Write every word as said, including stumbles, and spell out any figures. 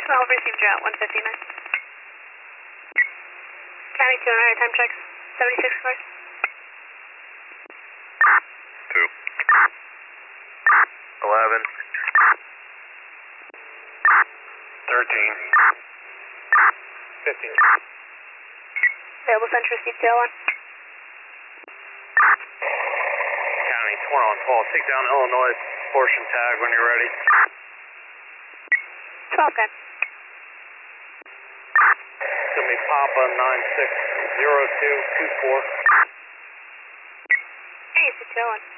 twelve, received you at one fifty-nine. County two hundred, time checks, seventy-six cars. two. eleven. thirteen. fifteen. Available Central, received two oh one. County, four on call. Take down Illinois portion tag when you're ready. twelve, good. It's going to be Papa nine six zero two two four. Hey, it's two oh one.